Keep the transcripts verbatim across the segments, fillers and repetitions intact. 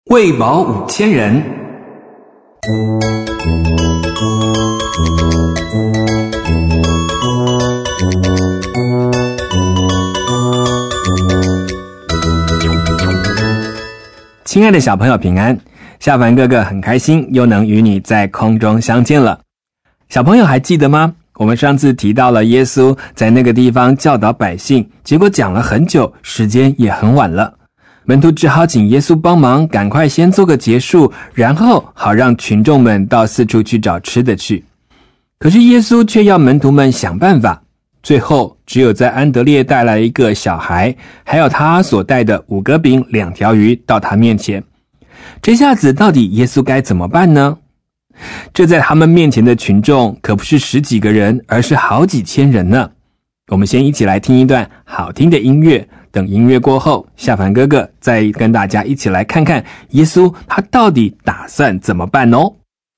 喂饱五千人。亲爱的小朋友平安，夏凡哥哥很开心又能与你在空中相见了。小朋友还记得吗？我们上次提到了耶稣在那个地方教导百姓，结果讲了很久，时间也很晚了。门徒只好请耶稣帮忙，赶快先做个结束，然后好让群众们到四处去找吃的去。可是耶稣却要门徒们想办法，最后只有在安德烈带来一个小孩，还有他所带的五个饼两条鱼到他面前。这下子到底耶稣该怎么办呢？这在他们面前的群众可不是十几个人，而是好几千人呢。我们先一起来听一段好听的音乐，等音乐过后，夏凡哥哥再跟大家一起来看看耶稣他到底打算怎么办哦。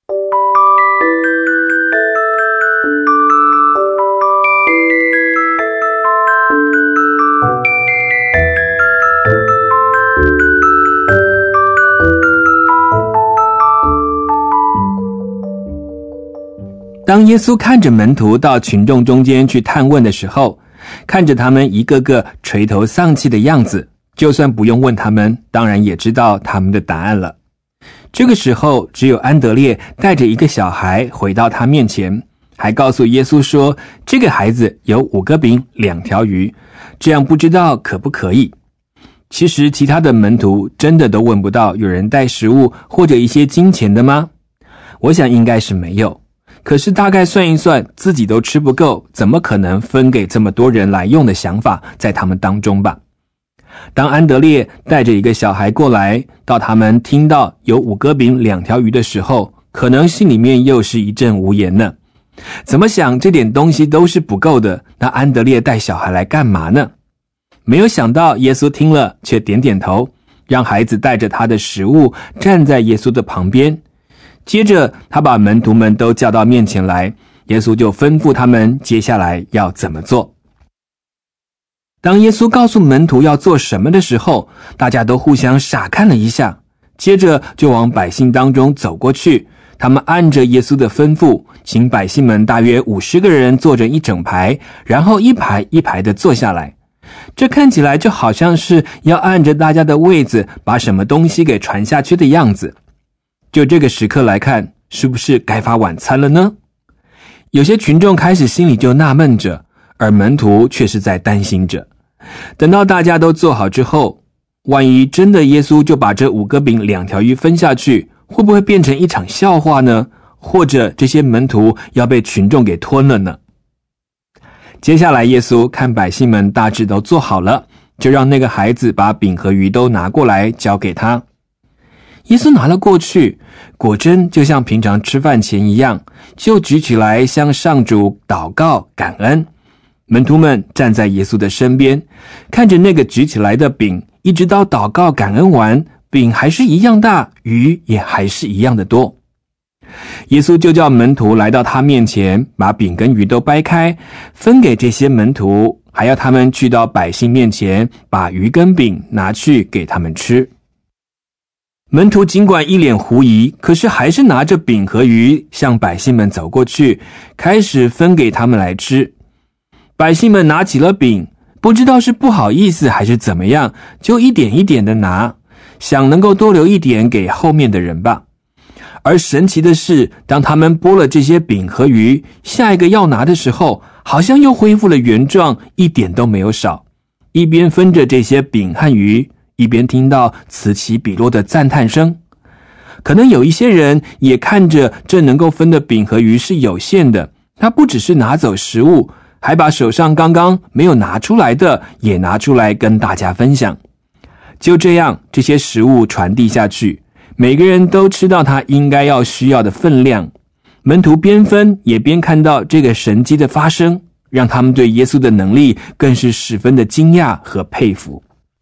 当耶稣看着门徒到群众中间去探问的时候，看着他们一个个垂头丧气的样子，就算不用问他们，当然也知道他们的答案了。这个时候，只有安德烈带着一个小孩回到他面前，还告诉耶稣说，这个孩子有五个饼两条鱼，这样不知道可不可以。其实其他的门徒真的都问不到有人带食物或者一些金钱的吗？我想应该是没有。可是大概算一算，自己都吃不够，怎么可能分给这么多人来用的想法在他们当中吧。当安德烈带着一个小孩过来，到他们听到有五个饼两条鱼的时候，可能心里面又是一阵无言呢。怎么想这点东西都是不够的，那安德烈带小孩来干嘛呢？没有想到耶稣听了却点点头，让孩子带着他的食物站在耶稣的旁边。接着他把门徒们都叫到面前来，耶稣就吩咐他们接下来要怎么做。当耶稣告诉门徒要做什么的时候，大家都互相傻看了一下，接着就往百姓当中走过去。他们按着耶稣的吩咐，请百姓们大约五十个人坐着一整排，然后一排一排的坐下来。这看起来就好像是要按着大家的位子把什么东西给传下去的样子。就这个时刻来看，是不是该发晚餐了呢？有些群众开始心里就纳闷着，而门徒却是在担心着。等到大家都做好之后，万一真的耶稣就把这五个饼两条鱼分下去，会不会变成一场笑话呢？或者这些门徒要被群众给吞了呢？接下来耶稣看百姓们大致都做好了，就让那个孩子把饼和鱼都拿过来交给他。耶稣拿了过去，果真就像平常吃饭前一样，就举起来向上主祷告感恩。门徒们站在耶稣的身边，看着那个举起来的饼，一直到祷告感恩完，饼还是一样大，鱼也还是一样的多。耶稣就叫门徒来到他面前，把饼跟鱼都掰开，分给这些门徒，还要他们去到百姓面前，把鱼跟饼拿去给他们吃。门徒尽管一脸狐疑，可是还是拿着饼和鱼向百姓们走过去，开始分给他们来吃。百姓们拿起了饼，不知道是不好意思还是怎么样，就一点一点的拿，想能够多留一点给后面的人吧。而神奇的是，当他们拨了这些饼和鱼，下一个要拿的时候，好像又恢复了原状，一点都没有少。一边分着这些饼和鱼，一边听到此起彼落的赞叹声。可能有一些人也看着这能够分的饼和鱼是有限的，他不只是拿走食物，还把手上刚刚没有拿出来的也拿出来跟大家分享。就这样，这些食物传递下去，每个人都吃到他应该要需要的分量。门徒边分也边看到这个神迹的发生，让他们对耶稣的能力更是十分的惊讶和佩服。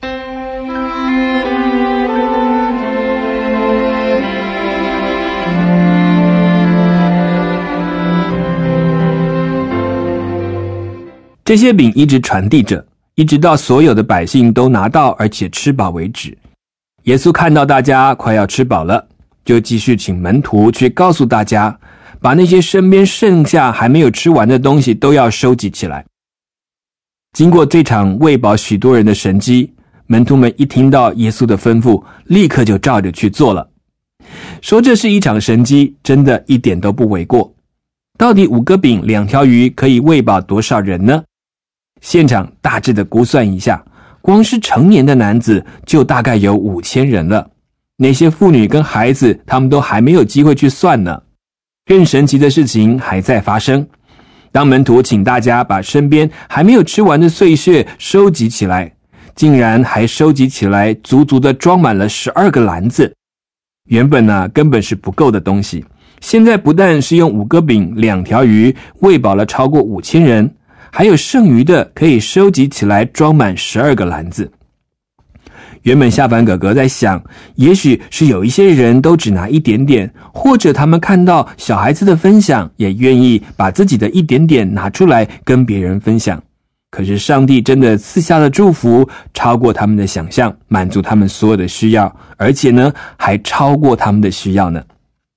这些饼一直传递着，一直到所有的百姓都拿到而且吃饱为止。 耶稣看到大家快要吃饱了，就继续请门徒去告诉大家，把那些身边剩下还没有吃完的东西都要收集起来。经过这场喂饱许多人的神迹，门徒们一听到耶稣的吩咐，立刻就照着去做了。说这是一场神迹，真的一点都不为过。到底五个饼两条鱼可以喂饱多少人呢？现场大致的估算一下，光是成年的男子就大概有五千人了。那些妇女跟孩子，他们都还没有机会去算呢。更神奇的事情还在发生。当门徒请大家把身边还没有吃完的碎屑收集起来，竟然还收集起来足足的装满了十二个篮子。原本呢、啊、根本是不够的东西，现在不但是用五个饼两条鱼喂饱了超过五千人，还有剩余的可以收集起来装满十二个篮子。原本下凡哥哥在想，也许是有一些人都只拿一点点，或者他们看到小孩子的分享，也愿意把自己的一点点拿出来跟别人分享。可是上帝真的赐下的祝福超过他们的想象，满足他们所有的需要，而且呢还超过他们的需要呢。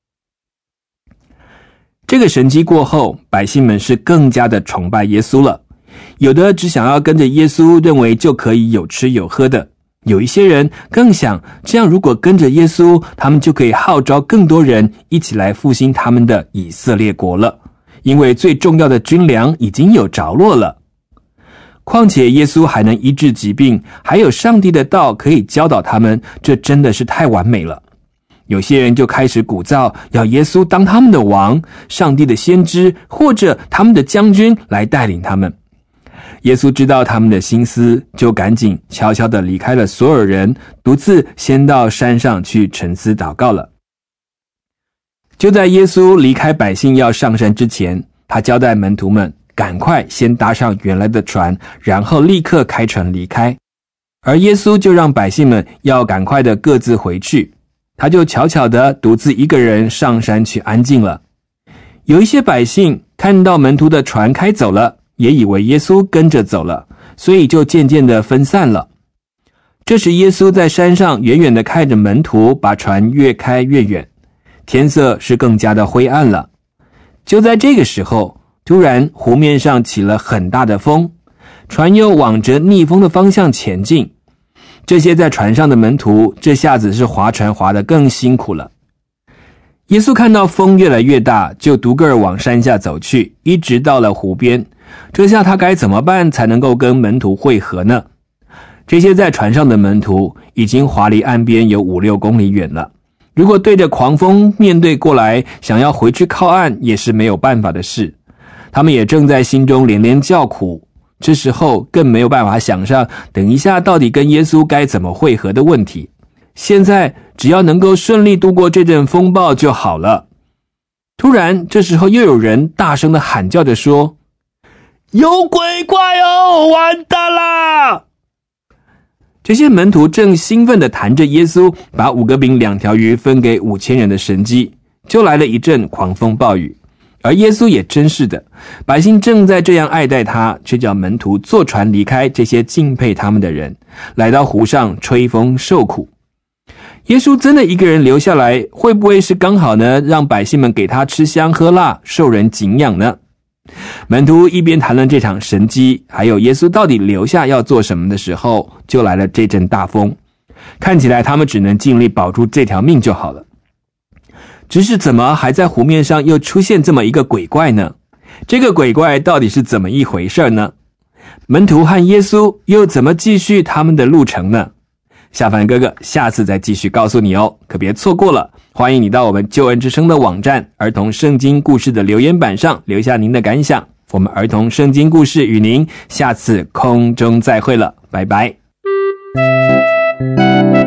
这个神迹过后，百姓们是更加的崇拜耶稣了。有的只想要跟着耶稣，认为就可以有吃有喝的。有一些人更想，这样如果跟着耶稣，他们就可以号召更多人一起来复兴他们的以色列国了，因为最重要的军粮已经有着落了。况且耶稣还能医治疾病，还有上帝的道可以教导他们，这真的是太完美了。有些人就开始鼓噪，要耶稣当他们的王，上帝的先知，或者他们的将军来带领他们。耶稣知道他们的心思，就赶紧悄悄地离开了所有人，独自先到山上去沉思祷告了。就在耶稣离开百姓要上山之前，他交代门徒们赶快先搭上原来的船，然后立刻开船离开。而耶稣就让百姓们要赶快的各自回去，他就悄悄地独自一个人上山去安静了。有一些百姓看到门徒的船开走了，也以为耶稣跟着走了，所以就渐渐的分散了。这时耶稣在山上远远的看着门徒把船越开越远，天色是更加的灰暗了。就在这个时候，突然湖面上起了很大的风，船又往着逆风的方向前进。这些在船上的门徒这下子是划船划得更辛苦了。耶稣看到风越来越大，就独个儿往山下走去，一直到了湖边。这下他该怎么办才能够跟门徒会合呢？这些在船上的门徒已经划离岸边有五六公里远了，如果对着狂风面对过来，想要回去靠岸也是没有办法的事。他们也正在心中连连叫苦，这时候更没有办法想上等一下到底跟耶稣该怎么会合的问题。现在只要能够顺利度过这阵风暴就好了。突然这时候又有人大声的喊叫着说，有鬼怪哦，完蛋啦！这些门徒正兴奋地谈着耶稣把五个饼两条鱼分给五千人的神迹，就来了一阵狂风暴雨。而耶稣也真是的，百姓正在这样爱戴他，却叫门徒坐船离开这些敬佩他们的人，来到湖上吹风受苦。耶稣真的一个人留下来，会不会是刚好呢，让百姓们给他吃香喝辣，受人敬仰呢？门徒一边谈论这场神迹，还有耶稣到底留下要做什么的时候，就来了这阵大风。看起来他们只能尽力保住这条命就好了。只是怎么还在湖面上又出现这么一个鬼怪呢？这个鬼怪到底是怎么一回事呢？门徒和耶稣又怎么继续他们的路程呢？下凡哥哥下次再继续告诉你哦，可别错过了。欢迎你到我们救恩之声的网站儿童圣经故事的留言板上留下您的感想。我们儿童圣经故事与您下次空中再会了，拜拜。